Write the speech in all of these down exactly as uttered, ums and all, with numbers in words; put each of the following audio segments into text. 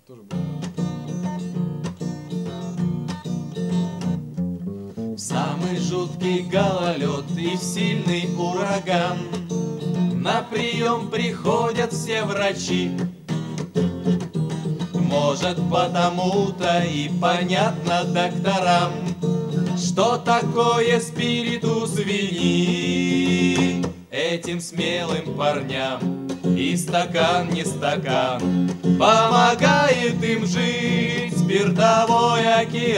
Тоже было. В самый жуткий гололед и в сильный ураган на прием приходят все врачи. Может, потому-то и понятно докторам, что такое спиритус вини этим смелым парням. И стакан не стакан помогает им жить спиртовой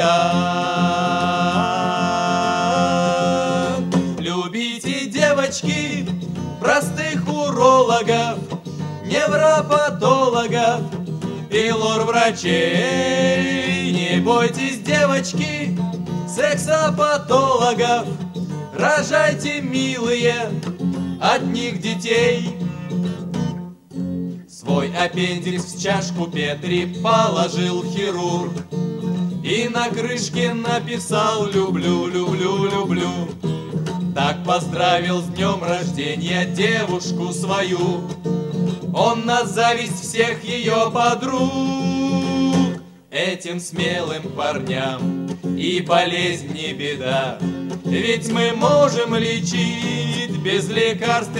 океан. Любите, девочки, простых урологов, невропатологов и лор-врачей. Не бойтесь, девочки, сексопатологов, рожайте, милые, от них детей. Свой аппендикс в чашку Петри положил хирург и на крышке написал «люблю, люблю, люблю». Так поздравил с днем рождения девушку свою он на зависть всех ее подруг. Этим смелым парням и болезнь не беда, ведь мы можем лечить без лекарств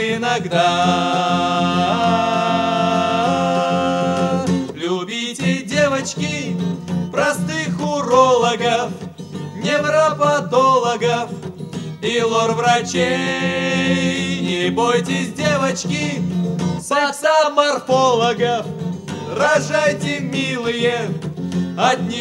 иногда. Любите, девочки, простых урологов, невропатологов и лор-врачей. Не бойтесь, девочки, сексоморфологов, рожайте, милые, от них